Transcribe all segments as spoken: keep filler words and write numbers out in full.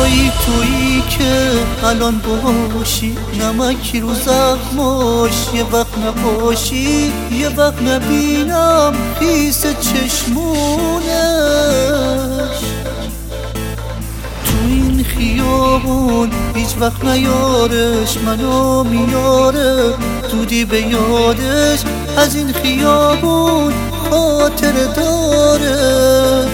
جایی تویی که الان باشی، نمکی رو زخماش یه وقت نپاشی، یه وقت نبینم خیس چشمونش. تو این خیابون هیچ وقت نیارش منو میاره، دودی به یادش از این خیابون خاطر داره.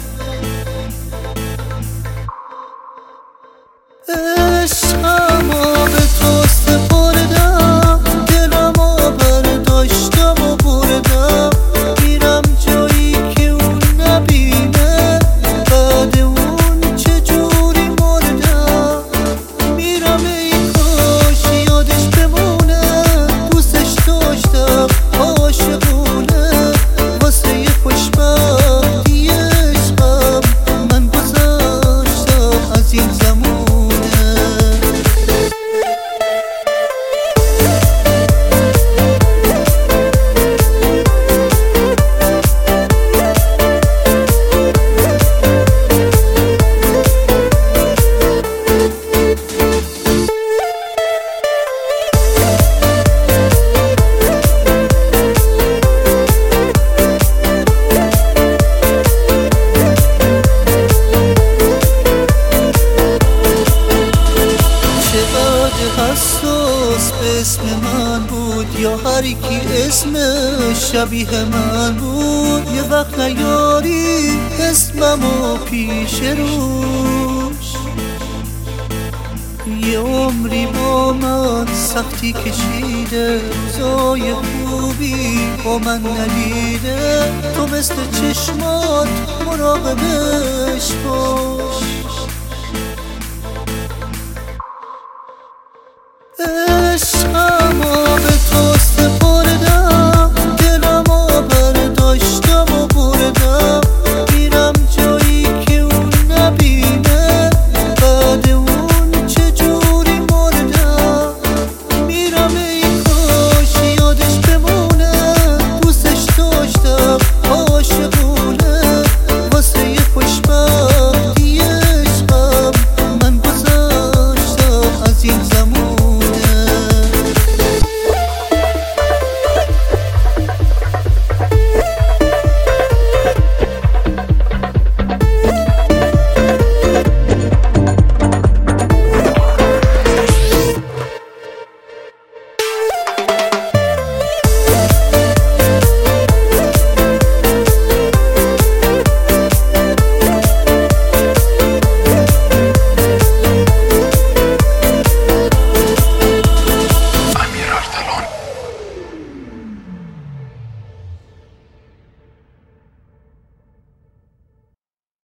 عشقمو به تو سپردم، دلمو برداشتم و بردم، میرم جایی که اون نبینه، بعد اون چجوری مردم. میرم ای کاش یادش بمونه، دوستش داشتم عاشقونه، واسه یه خوشبختی عشقم من گذاشتم از این زمان. حساس به اسم من بود یا هر کی اسمش شبیه من بود، یه وقت نیاری اسممو پیش روش. یه عمری با من سختی کشیده، روزای خوبی با من ندیده، تو مثل چشمات مراقبش باش.